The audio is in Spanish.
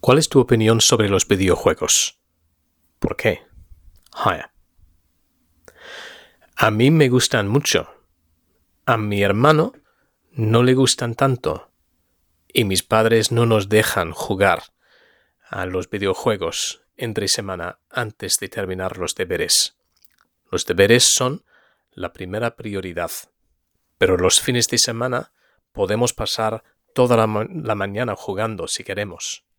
¿Cuál es tu opinión sobre los videojuegos? ¿Por qué? Haya. A mí me gustan mucho. A mi hermano no le gustan tanto. Y mis padres no nos dejan jugar a los videojuegos entre semana antes de terminar los deberes. Los deberes son la primera prioridad. Pero los fines de semana podemos pasar toda la mañana jugando si queremos.